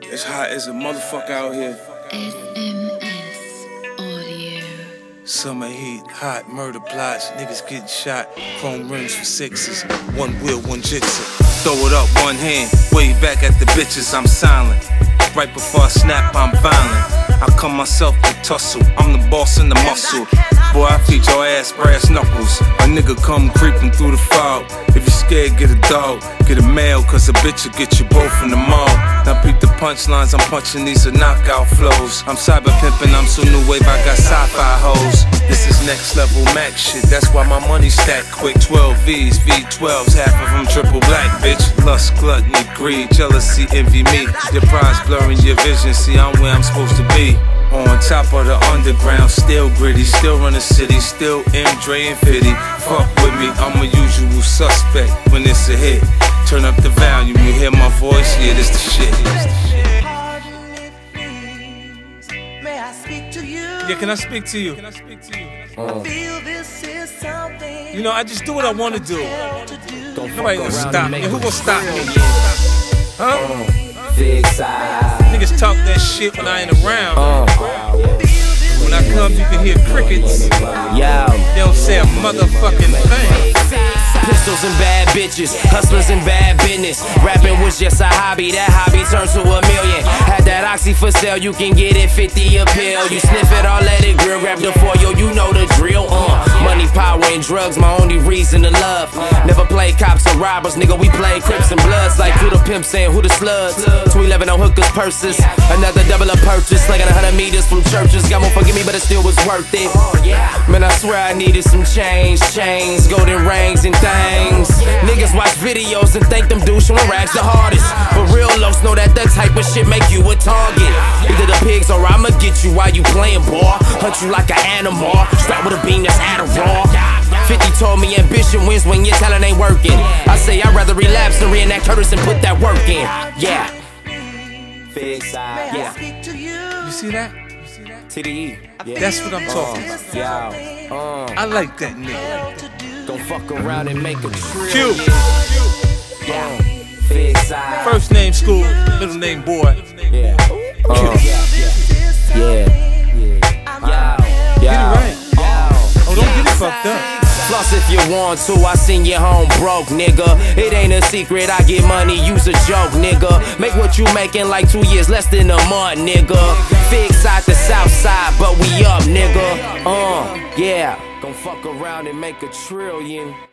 It's hot as a motherfucker out here. SMS Audio. Summer heat, hot murder plots, niggas getting shot, chrome rims for sixes, one wheel, one jigsaw. Throw it up, one hand, way back at the bitches, I'm silent. Right before I snap, I'm violent. I come myself to tussle, I'm the boss in the muscle. Boy, I feed your ass brass knuckles. A nigga come creeping through the fog. If you scared, get a dog, get a mail, cause a bitch will get you both in the mall. Now peep the punchlines, I'm punching these are knockout flows. I'm cyber pimping, I'm so new wave, I got sci-fi hoes. This is next level max shit, that's why my money stack quick. 12 V's, V12s, half of them triple black, bitch. Lust, gluttony, greed, jealousy, envy me. Your pride's blurring your vision, see I'm where I'm supposed to be. On top of the underground, still gritty, still run the city, still M, Dre, and Fitty. Fuck with me, I'm a usual suspect when it's a hit. Turn up the volume, you hear my voice, yeah, this the shit. May I speak to you? Yeah, can I speak to you? I feel this is something. You know, I just do what I want to do. Nobody gonna stop me. Who gonna stop me? Huh? Niggas talk that shit when I ain't around. When I come, you can hear crickets. They don't say a motherfucking thing. Pistols and bad bitches, hustlers and bad business. Rapping was just a hobby, that hobby turned to $1 million. Had that oxy for sale, you can get it 50 a pill. You sniff it all, let it grill, grab the foil, you know the drill. Money, power, and drugs, my only reason to love. Never play cops or robbers, nigga, we play Crips and Bloods. Like who the pimp saying, who the slugs. 211 on hookers' purses, another double up purchase. Like 100 meters from churches, God won't forgive me, but it still was worth it. Man, I swear I needed some change, chains, golden rings and things. Niggas watch videos and think them dudes showing rags the hardest. But real lows know that type of shit make you a target. Either the pigs or I'ma get you while you playing, boy. Hunt you like an animal, strapped with a beam that's Adderall. 50 told me ambition wins when your talent ain't working. I say I'd rather relapse than reenact Curtis and put that work in. Yeah. Yeah. You see that? TDE. Yeah. That's what I'm talking about. I like that nigga. Don't fuck around and make a trip. Q. Yeah. First name school, middle name boy. Yeah. Get it right. Oh, don't get it fucked up. Floss if you want to, I seen you home broke, nigga. It ain't a secret, I get money, use a joke, nigga. Make what you making like 2 years, less than a month, nigga. Fig side to south side, but we up, nigga. Yeah. Don't fuck around and make a trillion.